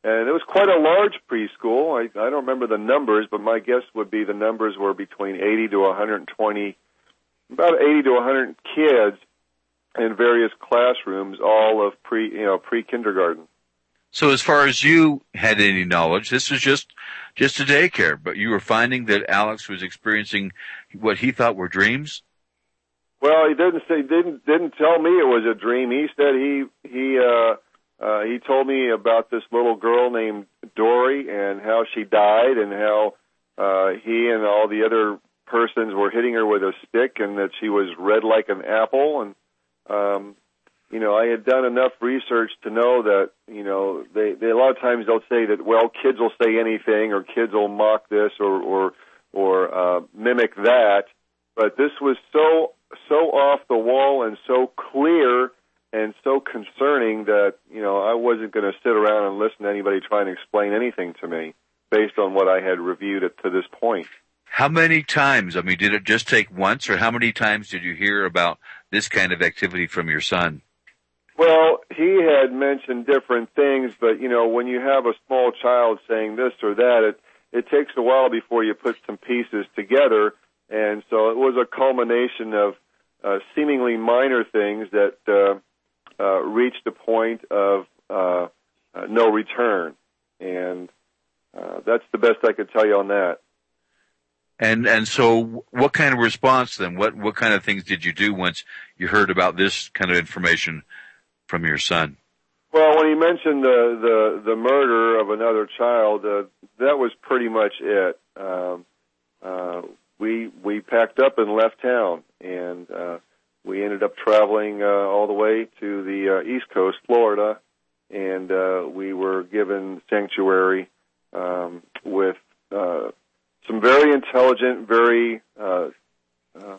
And it was quite a large preschool. I, I don't remember the numbers, but my guess would be the numbers were between eighty to one hundred twenty, about eighty to one hundred kids in various classrooms, all of pre, you know, pre-kindergarten. So as far as you had any knowledge, this was just just a daycare, but you were finding that Alex was experiencing what he thought were dreams? Well, he didn't say didn't didn't tell me it was a dream. He said he he uh, uh, he told me about this little girl named Dory and how she died and how uh, he and all the other persons were hitting her with a stick and that she was red like an apple. And um, you know, I had done enough research to know that you know they, they a lot of times they'll say that well, kids will say anything or kids will mock this or or or uh, mimic that, but this was so. so off the wall and so clear and so concerning that, you know, I wasn't going to sit around and listen to anybody trying to explain anything to me based on what I had reviewed it to this point. How many times, I mean, did it just take once, or how many times did you hear about this kind of activity from your son? Well, he had mentioned different things, but, you know, when you have a small child saying this or that, it, it takes a while before you put some pieces together. And so it was a culmination of uh, seemingly minor things that uh, uh, reached a point of uh, uh, no return. And uh, that's the best I could tell you on that. And and so what kind of response then? What, what kind of things did you do once you heard about this kind of information from your son? Well, when he mentioned the, the, the murder of another child, uh, that was pretty much it. Um, uh, We we packed up and left town, and uh, we ended up traveling uh, all the way to the uh, East Coast, Florida, and uh, we were given sanctuary um, with uh, some very intelligent, very uh, uh,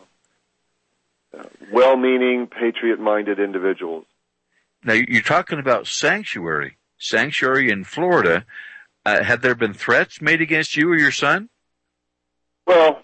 well-meaning, patriot-minded individuals. Now, you're talking about sanctuary, sanctuary in Florida. Uh, had there been threats made against you or your son? Well,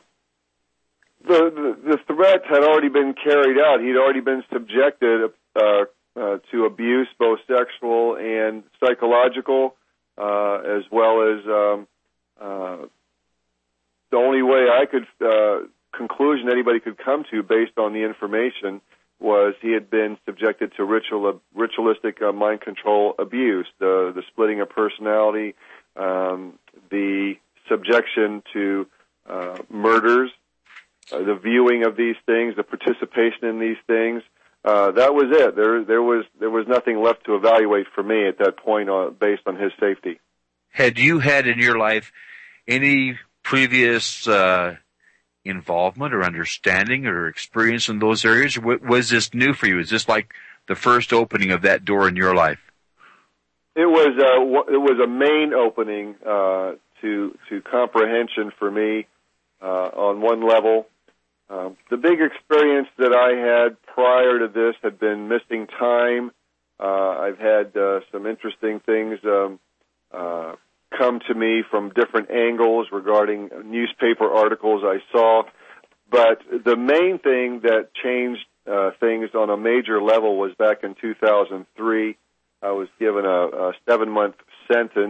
The, the, the threat had already been carried out. He'd already been subjected uh, uh, to abuse, both sexual and psychological, uh, as well as um, uh, the only way I could, uh, conclusion anybody could come to based on the information was he had been subjected to ritual, ritualistic uh, mind control abuse, the, the splitting of personality, um, the subjection to uh, murders, Uh, the viewing of these things, the participation in these things, uh, that was it. There, there was there was nothing left to evaluate for me at that point, on, based on his safety. Had you had in your life any previous uh, involvement or understanding or experience in those areas? Or was this new for you? Is this like the first opening of that door in your life? It was uh, it was a main opening uh, to to comprehension for me uh, on one level. Um, the big experience that I had prior to this had been missing time. Uh, I've had uh, some interesting things um, uh, come to me from different angles regarding newspaper articles I saw. But the main thing that changed uh, things on a major level was back in two thousand three. I was given a, a seven-month sentence,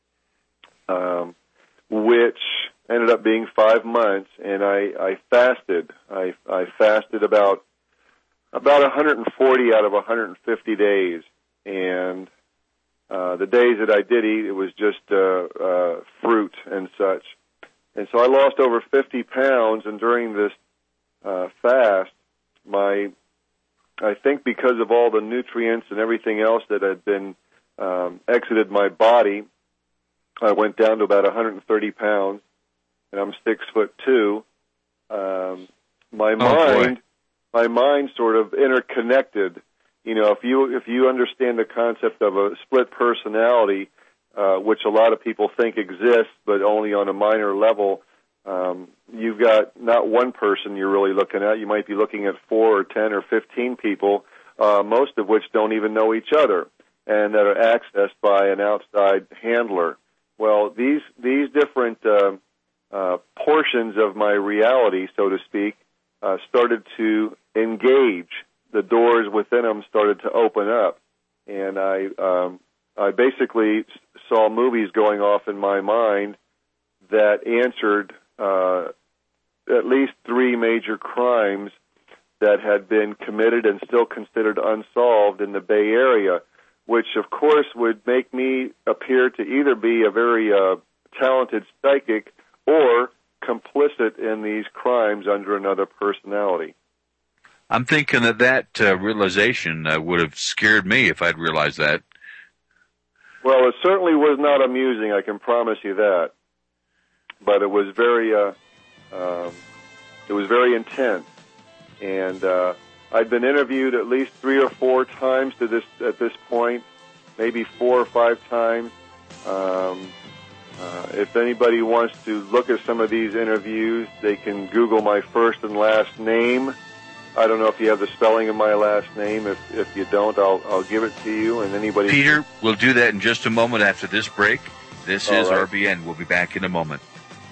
um, which ended up being five months, and I, I fasted. I, I fasted about about one hundred forty out of one hundred fifty days, and uh, the days that I did eat, it was just uh, uh, fruit and such. And so I lost over fifty pounds, and during this uh, fast, my I think because of all the nutrients and everything else that had been um, exited my body, I went down to about one hundred thirty pounds. And I'm six foot two. Um, my oh, mind, boy. my mind, sort of interconnected. You know, if you if you understand the concept of a split personality, uh, which a lot of people think exists, but only on a minor level, um, you've got not one person you're really looking at. You might be looking at four or ten or fifteen people, uh, most of which don't even know each other, and that are accessed by an outside handler. Well, these these different uh, Uh, portions of my reality, so to speak, uh, started to engage. The doors within them started to open up, and I um, I basically saw movies going off in my mind that answered uh, at least three major crimes that had been committed and still considered unsolved in the Bay Area, which, of course, would make me appear to either be a very uh, talented psychic or complicit in these crimes under another personality. I'm thinking that that uh, realization uh, would have scared me if I'd realized that. Well, it certainly was not amusing, I can promise you that. But it was very, uh, um, it was very intense. And uh, I'd been interviewed at least three or four times to this at this point, maybe four or five times. Um, uh, if anybody wants to look at some of these interviews, they can Google my first and last name. I don't know if you have the spelling of my last name. If if you don't, I'll I'll give it to you. And anybody, Peter, we'll do that in just a moment after this break. This All is right. R B N. We'll be back in a moment.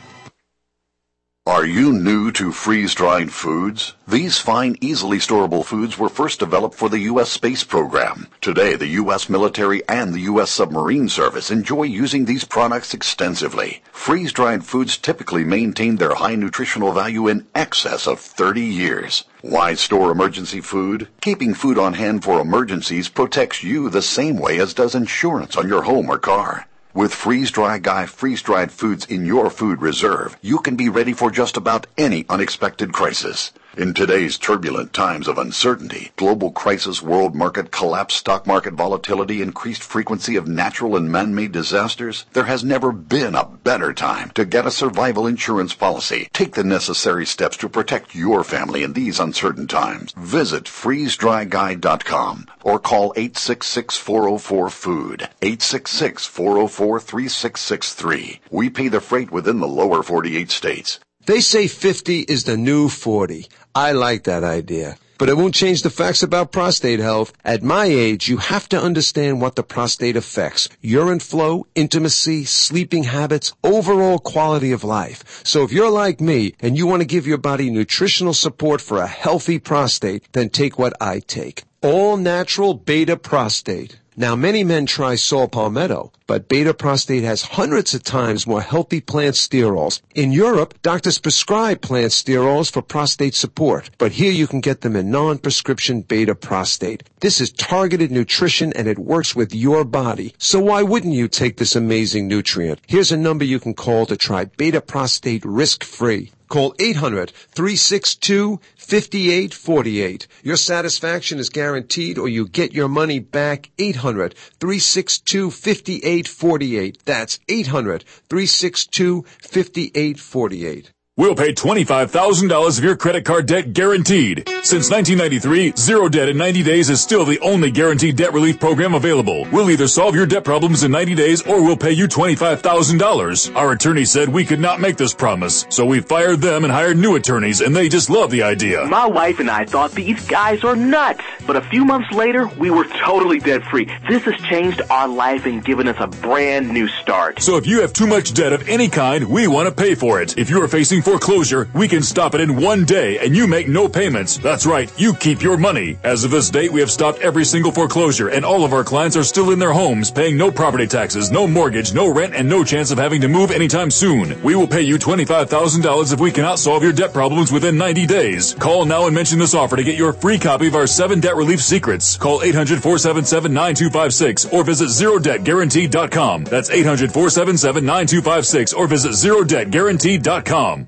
Are you new to freeze-dried foods? These fine, easily storable foods were first developed for the U S space program. Today, the U S military and the U S submarine service enjoy using these products extensively. Freeze-dried foods typically maintain their high nutritional value in excess of thirty years. Why store emergency food? Keeping food on hand for emergencies protects you the same way as does insurance on your home or car. With Freeze-Dry Guy freeze-dried foods in your food reserve, you can be ready for just about any unexpected crisis. In today's turbulent times of uncertainty, global crisis, world market collapse, stock market volatility, increased frequency of natural and man-made disasters, there has never been a better time to get a survival insurance policy. Take the necessary steps to protect your family in these uncertain times. Visit freeze dry guy dot com or call eight six six, four oh four, food, eight six six, four oh four, three six six three. We pay the freight within the lower forty-eight states. They say fifty is the new forty. I like that idea. But it won't change the facts about prostate health. At my age, you have to understand what the prostate affects. Urine flow, intimacy, sleeping habits, overall quality of life. So if you're like me and you want to give your body nutritional support for a healthy prostate, then take what I take. All natural beta prostate. Now, many men try saw palmetto, but beta prostate has hundreds of times more healthy plant sterols. In Europe, doctors prescribe plant sterols for prostate support, but here you can get them in non-prescription beta prostate. This is targeted nutrition and it works with your body. So why wouldn't you take this amazing nutrient? Here's a number you can call to try beta prostate risk-free. Call eight hundred, three six two, five eight four eight. Your satisfaction is guaranteed or you get your money back. eight hundred, three six two, five eight four eight. That's eight hundred, three six two, five eight four eight. We'll pay twenty-five thousand dollars of your credit card debt guaranteed. Since nineteen ninety-three, Zero Debt in ninety days is still the only guaranteed debt relief program available. We'll either solve your debt problems in ninety days or we'll pay you twenty-five thousand dollars. Our attorney said we could not make this promise, so we fired them and hired new attorneys, and they just love the idea. My wife and I thought these guys are nuts, but a few months later, we were totally debt-free. This has changed our life and given us a brand new start. So if you have too much debt of any kind, we want to pay for it. If you are facing foreclosure, we can stop it in one day and you make no payments. That's right, you keep your money. As of this date, we have stopped every single foreclosure and all of our clients are still in their homes paying no property taxes, no mortgage, no rent, and no chance of having to move anytime soon. We will pay you twenty-five thousand dollars if we cannot solve your debt problems within ninety days. Call now and mention this offer to get your free copy of our seven debt relief secrets. Call eight hundred, four seven seven, nine two five six or visit zero debt guaranteed dot com. That's eight hundred, four seven seven, nine two five six or visit zero debt guaranteed dot com.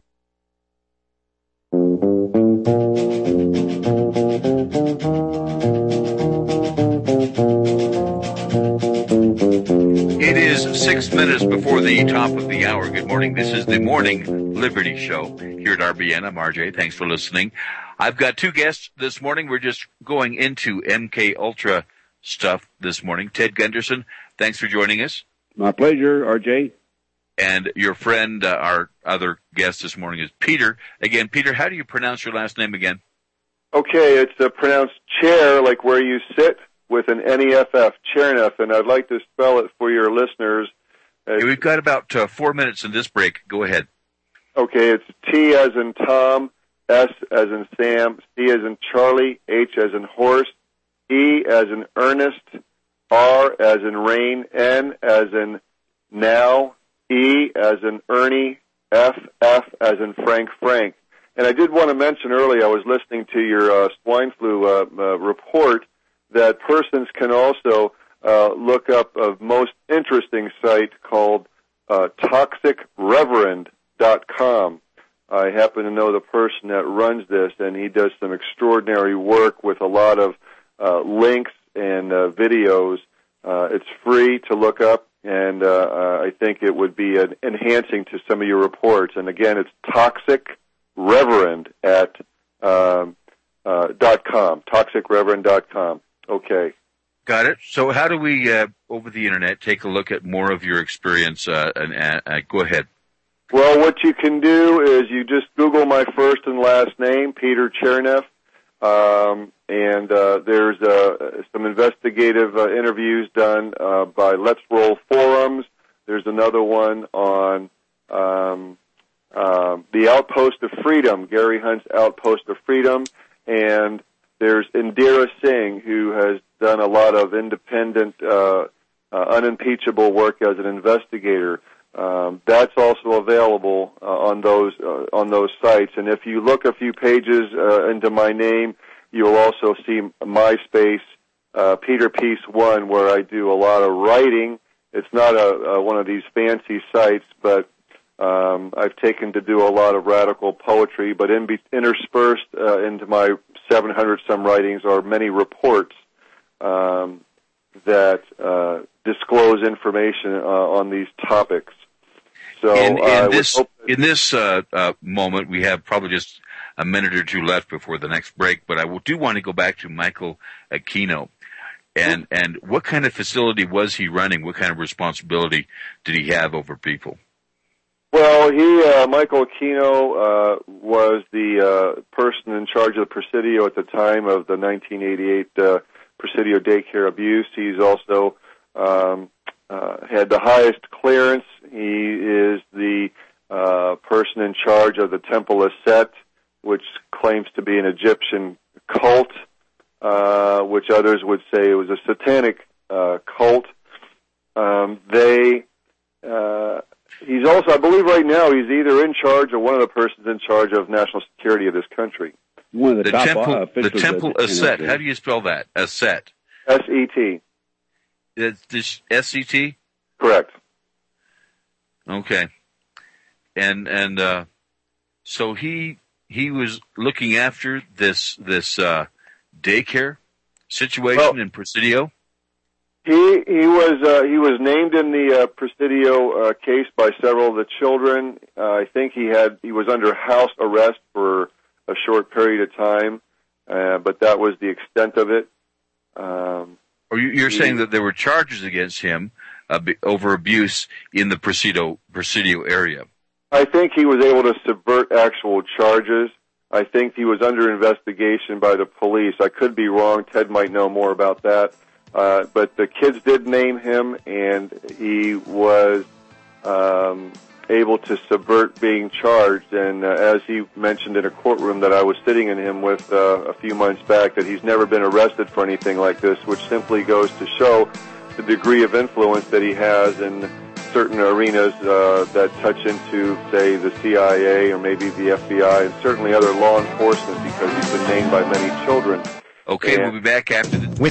It is six minutes before the top of the hour. Good morning. This is the Morning Liberty Show here at R B N. I'm R J. Thanks for listening. I've got two guests this morning. We're just going into M K Ultra stuff this morning. Ted Gunderson, thanks for joining us. My pleasure, R J. And your friend, uh, our other guest this morning is Peter. Again, Peter, how do you pronounce your last name again? Okay, it's uh, pronounced chair, like where you sit, with an N E F F, Chairneff, and I'd like to spell it for your listeners. Uh, Hey, we've got about uh, four minutes in this break. Go ahead. Okay, it's T as in Tom, S as in Sam, C as in Charlie, H as in horse, E as in Ernest, R as in rain, N as in Now, E as in Ernie, F, F as in Frank, Frank. And I did want to mention earlier, I was listening to your uh, swine flu uh, uh, report, that persons can also uh, look up a most interesting site called uh, toxic reverend dot com. I happen to know the person that runs this, and he does some extraordinary work with a lot of uh, links and uh, videos. Uh, it's free to look up, and uh, uh, I think it would be an enhancing to some of your reports. And again, it's toxic reverend at um, uh, dot com, toxic reverend dot com. Okay. Got it. So how do we, uh, over the Internet, take a look at more of your experience? Uh, and uh, Go ahead. Well, what you can do is you just Google my first and last name, Peter Cherneff, um, and uh, there's uh, some investigative uh, interviews done uh, by Let's Roll Forums. There's another one on um, uh, the Outpost of Freedom, Gary Hunt's Outpost of Freedom, and there's Indira Singh, who has done a lot of independent, uh, uh, unimpeachable work as an investigator. Um, that's also available uh, on those uh, on those sites. And if you look a few pages uh, into my name, you'll also see MySpace, uh, Peter Peace One, where I do a lot of writing. It's not a, a one of these fancy sites, but um, I've taken to do a lot of radical poetry. But in be, interspersed uh, into my seven hundred some writings are many reports um, that uh, disclose information uh, on these topics. So in, in uh, this in this uh, uh, moment, we have probably just a minute or two left before the next break. But I do want to go back to Michael Aquino, and and what kind of facility was he running? What kind of responsibility did he have over people? Well, he uh, Michael Aquino uh, was the uh, person in charge of the Presidio at the time of the nineteen eighty-eight uh, Presidio daycare abuse. He's also um, uh, had the highest clearance. He is the uh, person in charge of the Temple of Set, which claims to be an Egyptian cult, uh, which others would say it was a satanic uh, cult. Um, they, uh, he's also, I believe right now, he's either in charge or one of the persons in charge of national security of this country. One of the, the top temple, uh, the Temple of Set. How do you spell that? A Set. S E T. It's S E T? Correct. Okay. And and uh, so he he was looking after this this uh, daycare situation well, in Presidio. He he was uh, he was named in the uh, Presidio uh, case by several of the children. Uh, I think he had he was under house arrest for a short period of time, uh, but that was the extent of it. Um, or you, you're he, saying that there were charges against him uh, over abuse in the Presidio Presidio area? I think he was able to subvert actual charges. I think he was under investigation by the police. I could be wrong. Ted might know more about that. Uh, but the kids did name him, and he was um, able to subvert being charged. And uh, as he mentioned in a courtroom that I was sitting in him with uh, a few months back, that he's never been arrested for anything like this, which simply goes to show the degree of influence that he has in certain arenas uh, that touch into, say, the C I A or maybe the F B I and certainly other law enforcement, because he's been named by many children. Okay, and we'll be back after the...